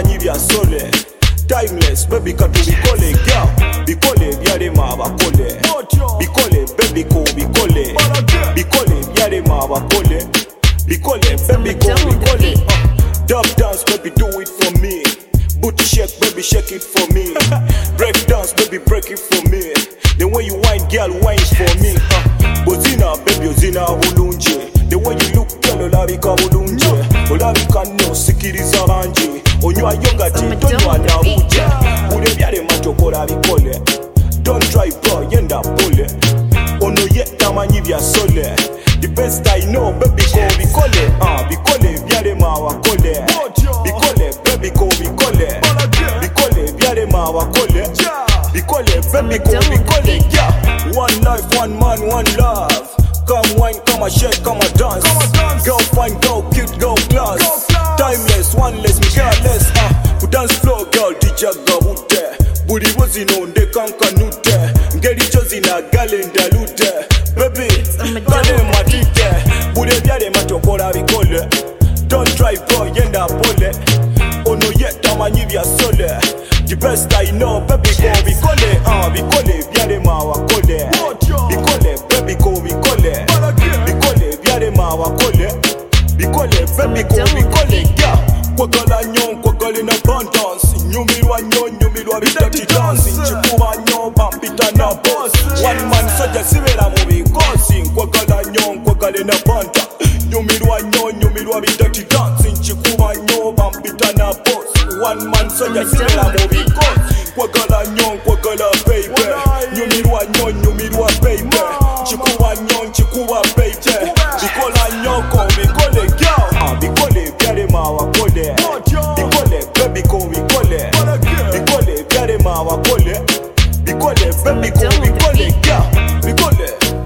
tamanyi bya sole. Timeless, baby katu bikole, girl. Bikole, byalema abakole. Bikole, baby ko bikole. Bikole, byalema abakole. Bikole, baby ko bikole. Dub dance, baby do it for me. Booty shake, baby shake it for me. Break dance, baby break it for me. The way you whine, girl, whine for me. Bozina, baby, ozina bulungi. The way you look, girl, olabika bulungi. Olabika no sikiriza banji. Onywa yogati, tonywa na uje. Ule byale machokola bikole. Don't try bro, yenda pole. Ono ye tamanyi bya sole. The best I know, baby ko bikole. Bikole, byale mawakole. Bikole, baby ko bikole. Bikole, byale mawakole. Bikole, baby ko bikole. Yeah. One life, one man, one love. Come wine, come a shake, come a dance. Go fine, go cute, go class. Timeless, one less, me careless. Ku dance floor, girl, DJ gabute. Buri bozino nde kankanute. Ngeri chozina galenda lute. Baby, kale matite. Buri byale matokola bikole. Don't try bro, yenda pole. Ono ye tamanyi bya sole. The best I know, baby ko bikole. Bikole, byale mawakole. Bikole, baby ko bikole. Bikole, byale mawakole. Bikole, baby ko bikole. Yeah. Kwagala nyo, kwagala na abundance. Nyumirwa nyo, nyumirwa bitati dance. Chikuba nyo, bampita na boss. One man soja sibera mu bikosi. Kwagala nyo, kwagala na abundance. Nyumirwa nyo, nyumirwa bitati dance. Chikuba nyo, bampita na boss. One man soja sibera mu bikosi. Kwagala nyo, kwagala baby. Nyumirwa nyo, nyumirwa baby. Chikuba nyo, chikuba baby. Bikola nyo ko bikole girl. Bikole byale mawakole. Bikole baby ko bikole. Bikole byale mawakole. Bikole baby ko bikole girl. Bikole.